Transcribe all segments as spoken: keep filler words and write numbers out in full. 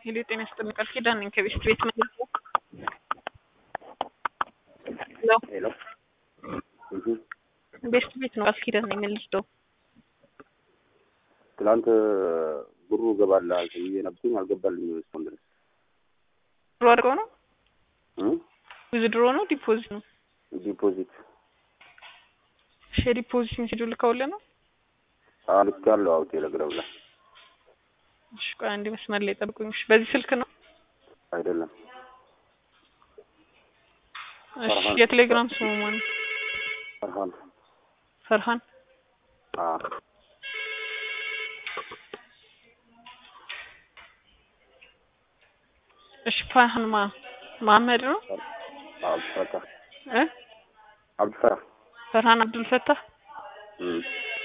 ሄሎ ጤና ይስጥልኝ ቃል ኪዳን ነኝ ከቤስት ቤት መልኩ ሄሎ ሄሎ እሺ ቤስት ቤት ነው ቃል ኪዳን ነኝ መልሶ ትላንት ብሩ ገባላል ብዬ ነበር አልገባልኝ እስካሁን ድረስ ድሮ አድርገው ነው እ ዊዝድሮ ነው ዲፖዚት ነው ዲፖዚት ሼር ዲፖዚት ሲጁል ከወለ ነው አልካለው አው ቴሌግራም ላይ እሺ ቆይ አንዴ መስመር ላይ ጠብቁኝ እሺ በዚህ ስልክ ነው አይደለም እሺ የቴሌግራም ስሙ ማን ፈርሃን ፈርሃን አ እሺ ፈርሃን ማ መሐመድ ነው አብዱ ፈታህ እ አብዱ ፈታህ ፈርሃን አብዱል ፈታህ እ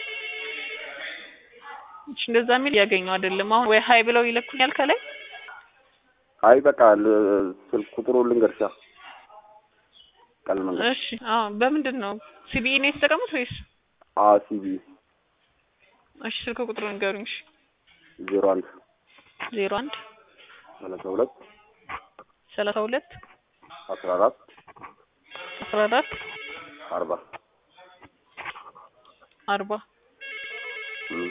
እሺ እንደዛ የሚል ያገኘው አይደለም አሁን ወይ ሃይ ብለው ይለኩኛል ከላይ አይ በቃ ስልክ ቁጥሩን ልንገርሻ ቀልመን እሺ አዎ በምንድነው ሲቢኢ ነው የተጠቀሙት ወይስ አ ሲቢ እሺ ስልክ ቁጥሩን ንገሩኝ እሺ ዜሮ አንድ ዜሮ አንድ ሰላሳ ሁለት ሰላሳ ሁለት አስራ አራት አስራ አራት አርባ አርባ እ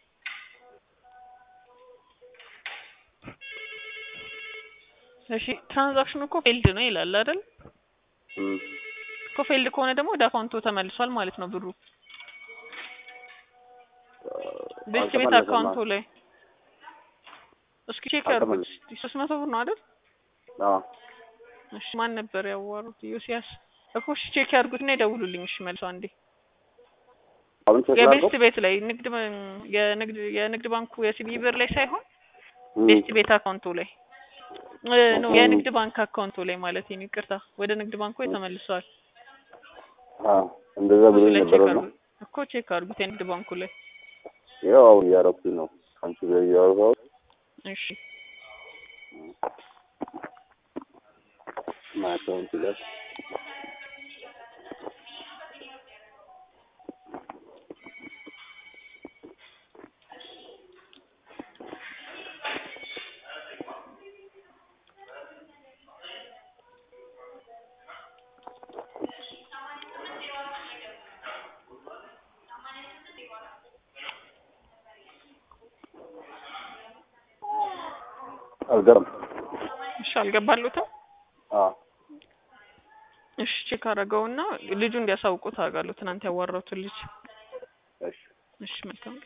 እሺ ትራንዛክሽኑ እኮ ፌልድ ነው ይላል አይደል እ እኮ ፌልድ ከሆነ ደግሞ ወደ አካውንቱ ተመልሷል ማለት ነው ብሩ ቤስት ቤት አካውንቱ ላይ እስኪ ቼክ አድርጉት ሶስት መቶ ብር ነው አይደል አዎ እሺ ማን ነበር ያዋሩት ዮሲያስ እኮ እሺ ቼክ ያድርጉትና ይደውሉልኝ እሺ መልሶ አንዴ አሁን ቼክ የቤስት ቤት ላይ ንግድ የንግድ የንግድ ባንኩ የሲቢ ብር ላይ ሳይሆን ቤስት ቤት አካውንቱ ላይ ነው የንግድ ባንክ አካውንቱ ላይ ማለት ነው ይቅርታ ወደ ንግድ ባንኩ ተመልሷል አዎ እንደዛ ብሎ ነበር ነው እኮ ቼክ አድርጉት የንግድ ባንኩ ላይ ያው ያረኩ ነው አንቺ ጋር ያወራው እሺ ማታውን ይላል አልገርም እሺ አልገባሉትም አ እሺ ቼክ አደረገውና ልጁ እንዲያሳውቁት አጋሉ ትናንት ያዋራሁት ልጅ እሺ እሺ መልካም